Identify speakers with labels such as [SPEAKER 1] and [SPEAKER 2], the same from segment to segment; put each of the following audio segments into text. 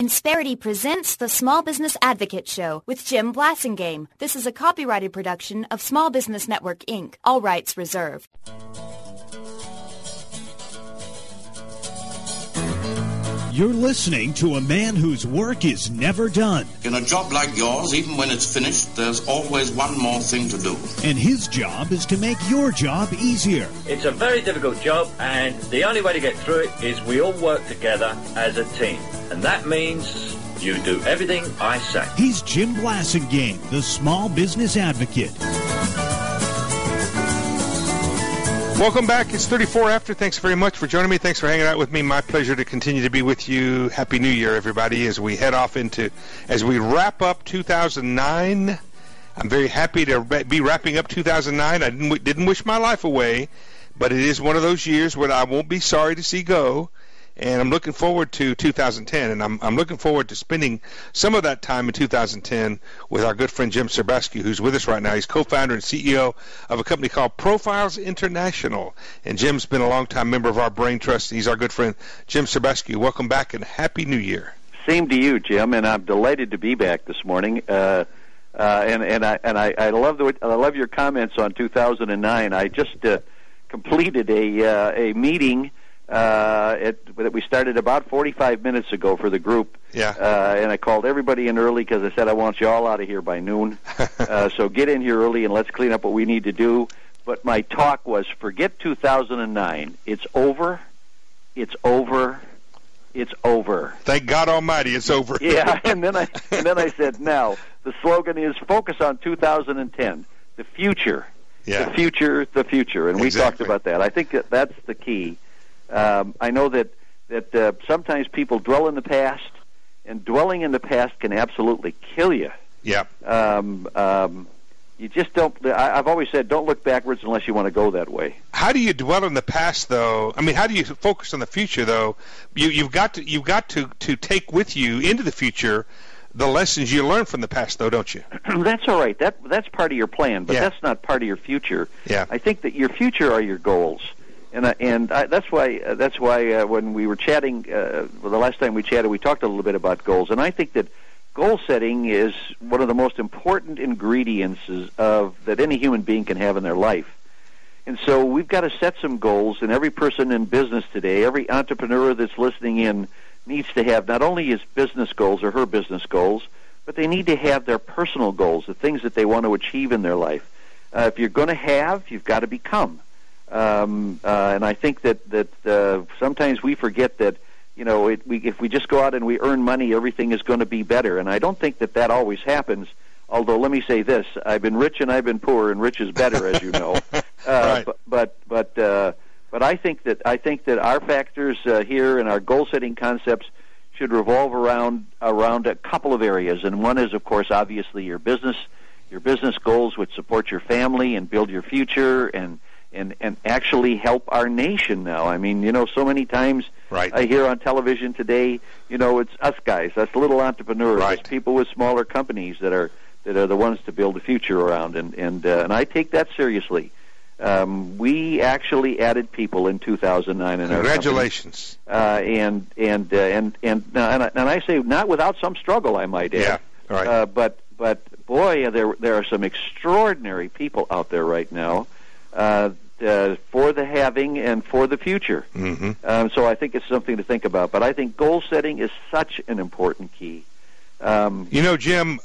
[SPEAKER 1] Insperity presents the Small Business Advocate Show with Jim Blasingame. This is a copyrighted production of Small Business Network, Inc. All rights reserved.
[SPEAKER 2] You're listening to a man whose work is never done.
[SPEAKER 3] In a job like yours, even when it's finished, there's always one more thing to do.
[SPEAKER 2] And his job is to make your job easier.
[SPEAKER 4] It's a very difficult job, and the only way to get through it is we all work together as a team. And that means you do everything I say.
[SPEAKER 2] He's Jim Blasingame, the Small Business Advocate.
[SPEAKER 5] Welcome back. It's 34 after. Thanks very much for joining me. Thanks for hanging out with me. My pleasure to continue to be with you. Happy New Year, everybody, as we head off as we wrap up 2009. I'm very happy to be wrapping up 2009. I didn't wish my life away, but it is one of those years where I won't be sorry to see go. And I'm looking forward to 2010, and I'm looking forward to spending some of that time in 2010 with our good friend Jim Serbesky, who's with us right now. He's co-founder and CEO of a company called Profiles International, and Jim's been a long-time member of our Brain Trust. He's our good friend Jim Serbesky. Welcome back, and Happy New Year.
[SPEAKER 6] Same to you, Jim, and I'm delighted to be back this morning. And I love your comments on 2009. I just completed a meeting that we started about 45 minutes ago for the group.
[SPEAKER 5] Yeah.
[SPEAKER 6] And I called everybody in early because I said I want you all out of here by noon. So get in here early and let's clean up what we need to do. But my talk was, forget 2009. It's over. It's over. It's over.
[SPEAKER 5] Thank God Almighty, it's over.
[SPEAKER 6] Yeah. And then I said, now the slogan is focus on 2010, the future.
[SPEAKER 5] Yeah.
[SPEAKER 6] The future, the future. And we talked about that. I think that's the key. I know that sometimes people dwell in the past, and dwelling in the past can absolutely kill you.
[SPEAKER 5] Yeah.
[SPEAKER 6] You just don't. I've always said, don't look backwards unless you want to go that way.
[SPEAKER 5] How do you dwell in the past, though? I mean, how do you focus on the future, though? You've got to take with you into the future the lessons you learned from the past, though, don't you?
[SPEAKER 6] That's all right. That's part of your plan, but that's not part of your future.
[SPEAKER 5] Yeah.
[SPEAKER 6] I think that your future are your goals. And that's why when we were chatting, the last time we chatted, we talked a little bit about goals. And I think that goal setting is one of the most important ingredients that any human being can have in their life. And so we've got to set some goals, and every person in business today, every entrepreneur that's listening in, needs to have not only his business goals or her business goals, but they need to have their personal goals, the things that they want to achieve in their life. If you're going to have, you've got to become. And I think that sometimes we forget that, if we just go out and we earn money, everything is going to be better. And I don't think that always happens. Although, let me say this: I've been rich and I've been poor, and rich is better, as you know.
[SPEAKER 5] Right.
[SPEAKER 6] But I think that our factors here and our goal-setting concepts should revolve around a couple of areas. And one is, of course, obviously your business goals, which support your family and build your future and actually help our nation now. I mean, so many times I hear on television today, it's us guys, us little entrepreneurs, us people with smaller companies that are the ones to build the future around, and I take that seriously. We actually added people in 2009 in
[SPEAKER 5] Congratulations.
[SPEAKER 6] our company. And I say not without some struggle, I might add.
[SPEAKER 5] Yeah, right.
[SPEAKER 6] But boy, there are some extraordinary people out there right now. For the having and for the future.
[SPEAKER 5] Mm-hmm.
[SPEAKER 6] So I think it's something to think about. But I think goal setting is such an important key.
[SPEAKER 5] Jim,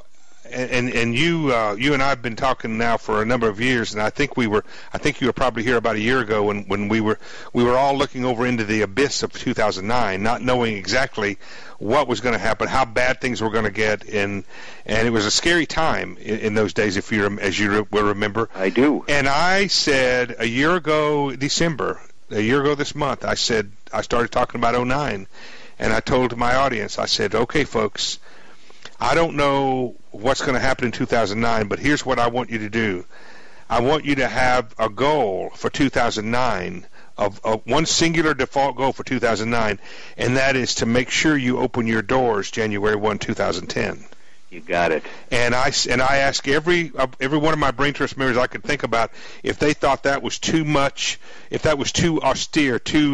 [SPEAKER 5] and you and I have been talking now for a number of years, and I think you were probably here about a year ago when we were all looking over into the abyss of 2009, not knowing exactly what was going to happen, how bad things were going to get, and it was a scary time in those days, as you will remember.
[SPEAKER 6] I do.
[SPEAKER 5] And I said a year ago this month, I started talking about 2009, and I told my audience, I said, okay, folks, I don't know what's going to happen in 2009, but here's what I want you to do. I want you to have a goal for 2009, of one singular default goal for 2009, and that is to make sure you open your doors January 1, 2010.
[SPEAKER 6] You got it.
[SPEAKER 5] And I ask every one of my Brain Trust members I could think about if they thought that was too much, if that was too austere, too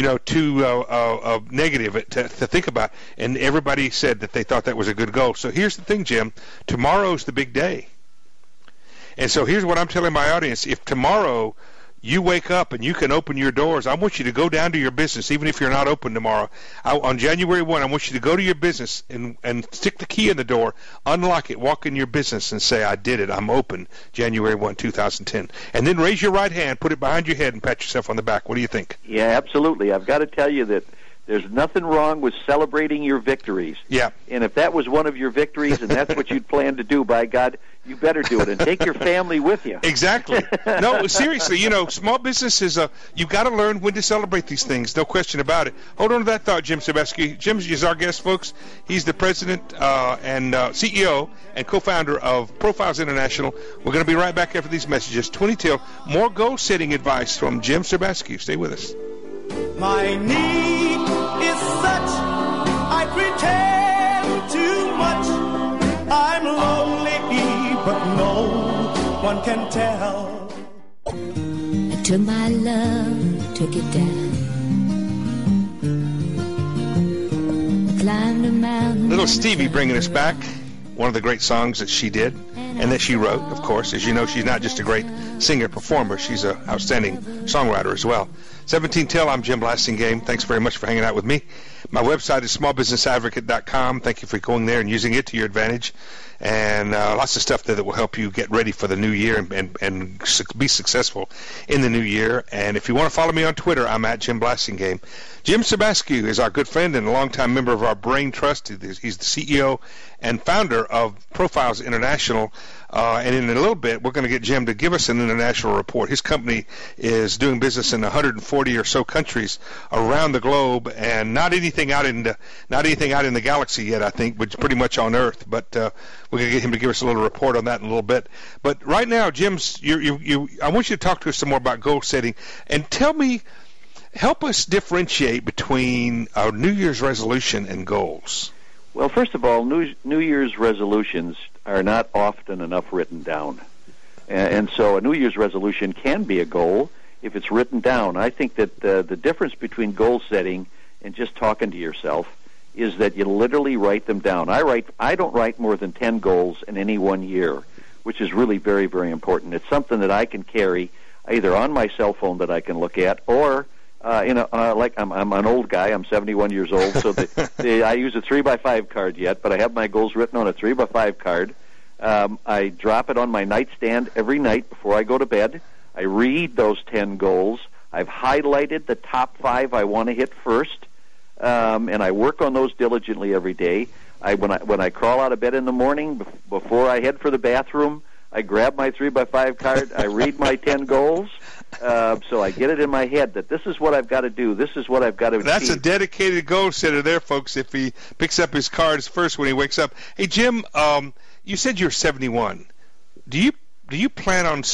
[SPEAKER 5] negative to think about. And everybody said that they thought that was a good goal. So here's the thing, Jim. Tomorrow's the big day. And so here's what I'm telling my audience. If tomorrow you wake up and you can open your doors, I want you to go down to your business, even if you're not open tomorrow. On January 1, I want you to go to your business and stick the key in the door, unlock it, walk in your business and say, I did it, I'm open, January 1, 2010. And then raise your right hand, put it behind your head, and pat yourself on the back. What do you think?
[SPEAKER 6] Yeah, absolutely. I've got to tell you that there's nothing wrong with celebrating your victories.
[SPEAKER 5] Yeah.
[SPEAKER 6] And if that was one of your victories and that's what you'd plan to do, by God, you better do it. And take your family with you.
[SPEAKER 5] Exactly. No, seriously, small business is you've got to learn when to celebrate these things, no question about it. Hold on to that thought, Jim Sebesky. Jim is our guest, folks. He's the president and CEO and co-founder of Profiles International. We're going to be right back after these messages. 20 till. More goal-setting advice from Jim Sebesky. Stay with us.
[SPEAKER 7] My need is such, I pretend too much. I'm lonely, but no one can tell.
[SPEAKER 8] I took my love, took it down. I climbed a mountain.
[SPEAKER 5] Little Stevie bringing us back. One of the great songs that she did and that she wrote, of course. As you know, she's not just a great singer-performer. She's an outstanding songwriter as well. 17 till, I'm Jim Blasingame. Thanks very much for hanging out with me. My website is smallbusinessadvocate.com. Thank you for going there and using it to your advantage. And lots of stuff there that will help you get ready for the new year and be successful in the new year. And if you want to follow me on Twitter, I'm at Jim Blasingame. Jim Sebesky is our good friend and a longtime member of our Brain Trust. He's the CEO and founder of Profiles International. And in a little bit, we're going to get Jim to give us an international report. His company is doing business in 140 or so countries around the globe, and not anything out in the galaxy yet, I think, but pretty much on Earth. But we're going to get him to give us a little report on that in a little bit. But right now, Jim, I want you to talk to us some more about goal setting, and help us differentiate between our New Year's resolution and goals.
[SPEAKER 6] Well, first of all, New Year's resolutions are not often enough written down. And so a New Year's resolution can be a goal if it's written down. I think that the difference between goal setting and just talking to yourself is that you literally write them down. I don't write more than 10 goals in any 1 year, which is really very, very important. It's something that I can carry either on my cell phone that I can look at, or like I'm an old guy. I'm 71 years old, so I use a 3x5 card yet, but I have my goals written on a 3x5 card. I drop it on my nightstand every night before I go to bed. I read those 10 goals. I've highlighted the top 5 I want to hit first, and I work on those diligently every day. When I crawl out of bed in the morning, before I head for the bathroom, I grab my 3x5 card, I read my 10 goals, so I get it in my head that this is what I've got to do, this is what I've got to achieve.
[SPEAKER 5] That's a dedicated goal setter there, folks, if he picks up his cards first when he wakes up. Hey, Jim, you said you're 71. Do you plan on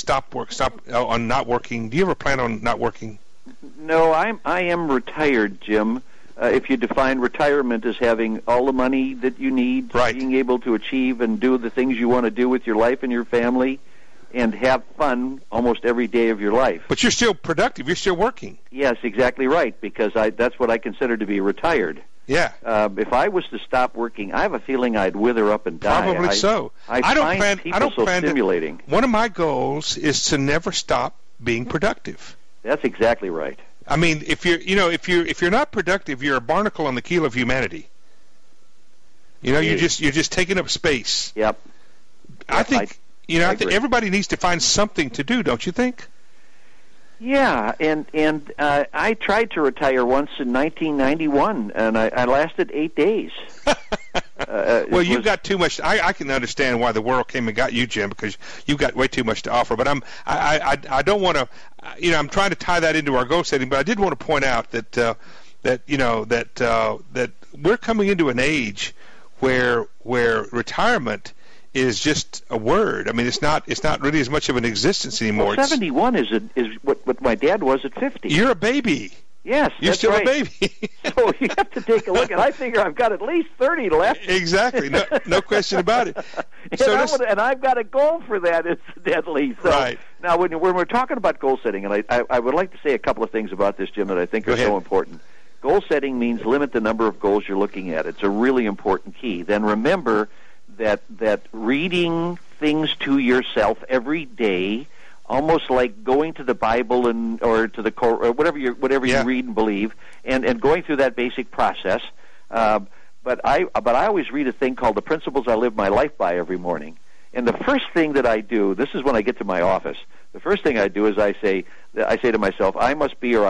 [SPEAKER 5] on not working? Do you ever plan on not working?
[SPEAKER 6] No, I am retired, Jim. If you define retirement as having all the money that you need,
[SPEAKER 5] right,
[SPEAKER 6] being able to achieve and do the things you want to do with your life and your family, and have fun almost every day of your life.
[SPEAKER 5] But you're still productive. You're still working.
[SPEAKER 6] Yes, exactly right, because that's what I consider to be retired.
[SPEAKER 5] Yeah.
[SPEAKER 6] If I was to stop working, I have a feeling I'd wither up and die.
[SPEAKER 5] Probably so.
[SPEAKER 6] I don't plan stimulating.
[SPEAKER 5] One of my goals is to never stop being productive.
[SPEAKER 6] That's exactly right.
[SPEAKER 5] I mean, if you're not productive, you're a barnacle on the keel of humanity. You're just taking up space.
[SPEAKER 6] Yep.
[SPEAKER 5] I think everybody needs to find something to do, don't you think?
[SPEAKER 6] Yeah, and I tried to retire once in 1991, and I lasted 8 days.
[SPEAKER 5] Well, you've got too much. I can understand why the world came and got you, Jim, because you've got way too much to offer. But I don't want to. I'm trying to tie that into our goal setting. But I did want to point out that we're coming into an age where retirement is just a word. I mean, it's not really as much of an existence anymore.
[SPEAKER 6] Well, 71 is what my dad was at 50.
[SPEAKER 5] You're a baby.
[SPEAKER 6] Yes,
[SPEAKER 5] You're
[SPEAKER 6] that's
[SPEAKER 5] still
[SPEAKER 6] right.
[SPEAKER 5] a baby.
[SPEAKER 6] So you have to take a look, and I figure I've got at least 30 left.
[SPEAKER 5] Exactly. No question about it.
[SPEAKER 6] And I've got a goal for that, incidentally. So
[SPEAKER 5] right.
[SPEAKER 6] Now, when we're talking about goal setting, and I would like to say a couple of things about this, Jim, that I think are so important. Goal setting means limit the number of goals you're looking at. It's a really important key. Then remember that reading things to yourself every day, almost like going to the Bible or to the or whatever you read and believe, and going through that basic process. But I always read a thing called The Principles I Live My Life By every morning. And the first thing that I do, this is when I get to my office, the first thing I do is I say to myself, I must be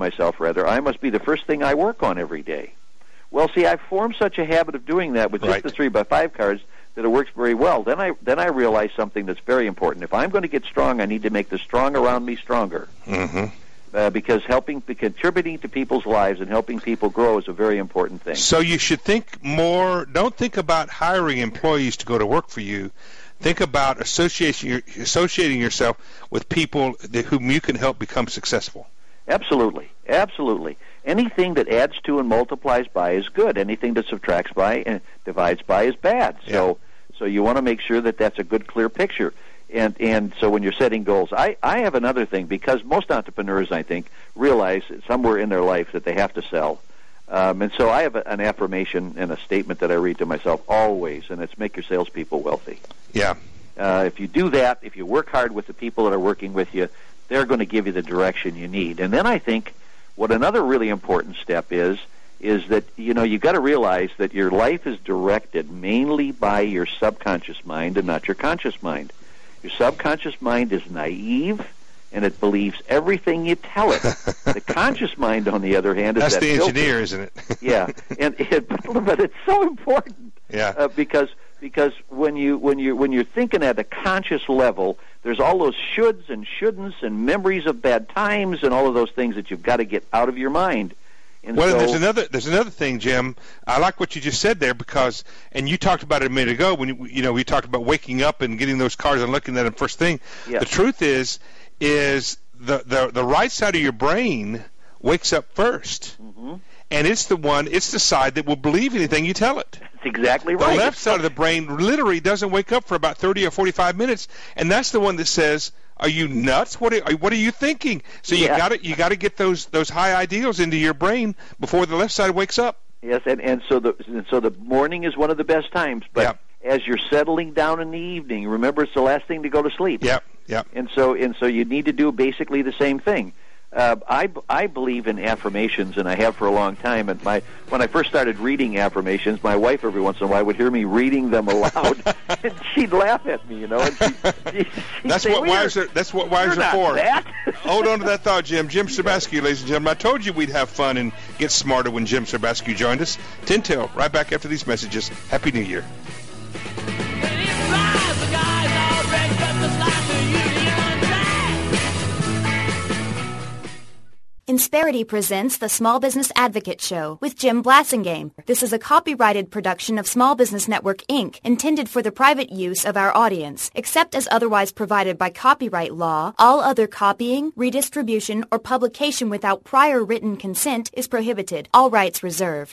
[SPEAKER 6] the first thing I work on every day. Well, see, I've formed such a habit of doing that with just the 3x5 cards that it works very well. Then I realize something that's very important. If I'm going to get strong, I need to make the strong around me stronger.
[SPEAKER 5] Mm-hmm.
[SPEAKER 6] Because contributing to people's lives and helping people grow is a very important thing.
[SPEAKER 5] So you should think more. Don't think about hiring employees to go to work for you. Think about associating yourself with people whom you can help become successful.
[SPEAKER 6] Absolutely. Anything that adds to and multiplies by is good. Anything that subtracts by and divides by is bad. So you want to make sure that that's a good, clear picture. And so when you're setting goals, I have another thing, because most entrepreneurs, I think, realize somewhere in their life that they have to sell. And so I have an affirmation and a statement that I read to myself always, and it's make your salespeople wealthy.
[SPEAKER 5] Yeah.
[SPEAKER 6] If you do that, if you work hard with the people that are working with you, they're going to give you the direction you need. And then I think what another really important step is that, you've got to realize that your life is directed mainly by your subconscious mind and not your conscious mind. Your subconscious mind is naive, and it believes everything you tell it. The conscious mind, on the other hand, is
[SPEAKER 5] that's
[SPEAKER 6] that
[SPEAKER 5] the engineer,
[SPEAKER 6] filter.
[SPEAKER 5] isn't it?
[SPEAKER 6] Yeah, but it's so important.
[SPEAKER 5] Yeah,
[SPEAKER 6] because when you're thinking at a conscious level, there's all those shoulds and shouldn'ts and memories of bad times and all of those things that you've got to get out of your mind.
[SPEAKER 5] Well, there's another thing, Jim. I like what you just said there, because, and you talked about it a minute ago when we talked about waking up and getting those cards and looking at them first thing.
[SPEAKER 6] Yes.
[SPEAKER 5] The truth is the right side of your brain wakes up first, and it's the side that will believe anything you tell it.
[SPEAKER 6] That's exactly right.
[SPEAKER 5] The left side of the brain literally doesn't wake up for about 30 or 45 minutes, and that's the one that says, "Are you nuts? What are you thinking?" So you got to get those high ideals into your brain before the left side wakes up.
[SPEAKER 6] Yes, and so the morning is one of the best times. But as you're settling down in the evening, remember it's the last thing to go to sleep.
[SPEAKER 5] Yep.
[SPEAKER 6] And so you need to do basically the same thing. I believe in affirmations, and I have for a long time. And when I first started reading affirmations, my wife every once in a while would hear me reading them aloud, and she'd laugh at me, And
[SPEAKER 5] that's what wives are for.
[SPEAKER 6] That.
[SPEAKER 5] Hold on to that thought, Jim. Jim Serbasky, ladies and gentlemen. I told you we'd have fun and get smarter when Jim Serbasky joined us. Tintel, right back after these messages. Happy New Year.
[SPEAKER 1] Insperity presents the Small Business Advocate Show with Jim Blasingame. This is a copyrighted production of Small Business Network, Inc., intended for the private use of our audience. Except as otherwise provided by copyright law, all other copying, redistribution, or publication without prior written consent is prohibited. All rights reserved.